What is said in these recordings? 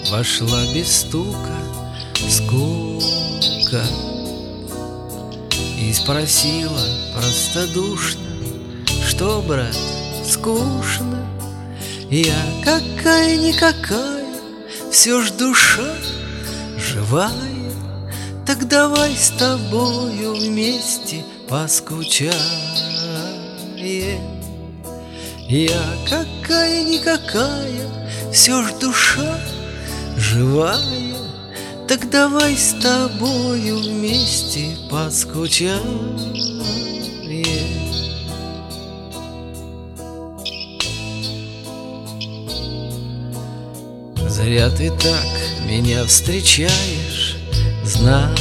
вошла без стука скука и спросила простодушно: что, брат, скучно? Я какая-никакая, все ж душа живая. Так давай с тобою вместе поскучаем. Я какая-никакая, все ж душа живая. Так давай с тобою вместе поскучаем. Зря ты так меня встречаешь, знаешь,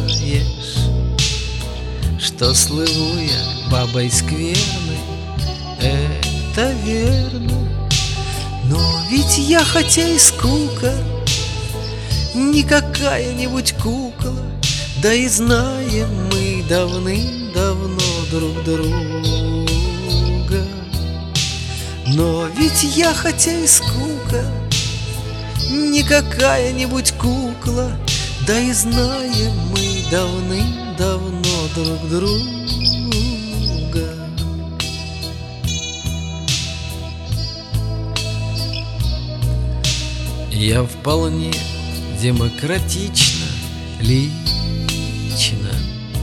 что слыву я бабой скверной, это верно. Но ведь я, хотя и скука, не какая-нибудь кукла, да и знаем мы давным-давно друг друга. Но ведь я, хотя и скука, не какая-нибудь кукла, да и знаем мы давным-давно друг друга. Я вполне демократично, лично,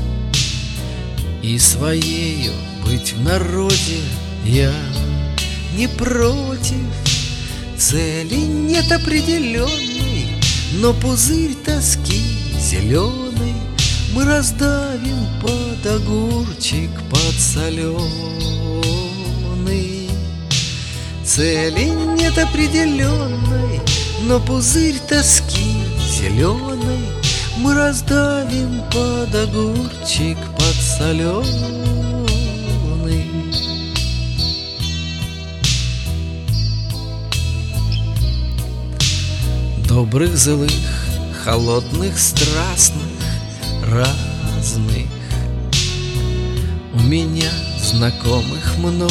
и своею быть в народе я не против. Цели нет определенной, но пузырь тоски зеленый мы раздавим под огурчик подсоленый. Цели нет определенной, но пузырь тоски зеленый мы раздавим под огурчик подсоленый. Добрых, злых, холодных, страстных, разных у меня знакомых много,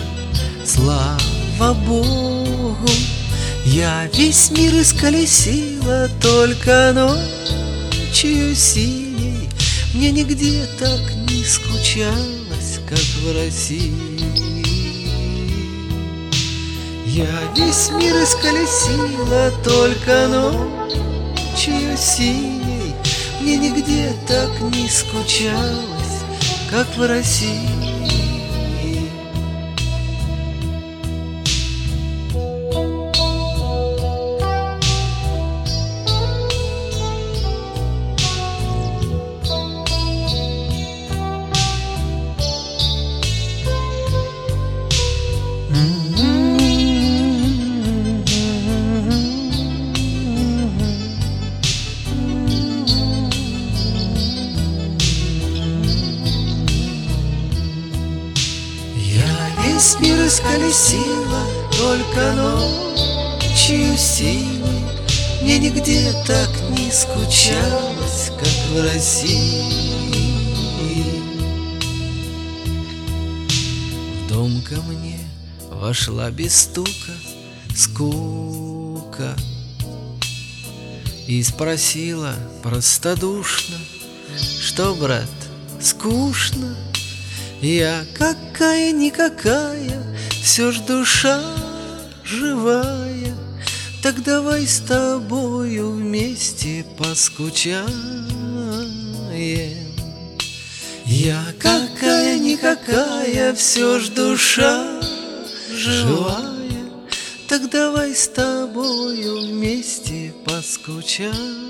слава Богу. Я весь мир исколесила, только ночью синей мне нигде так не скучалось, как в России. Я весь мир исколесила, только ночью синей мне нигде так не скучалось, как в России. Весь мир исколесила, только ночью синей мне нигде так не скучалось, как в России. В дом ко мне вошла без стука скука и спросила простодушно: что, брат, скучно? Я какая-никакая, все ж душа живая. Так давай с тобою вместе поскучаем. Я какая-никакая, все ж душа живая. Так давай с тобою вместе поскучаем.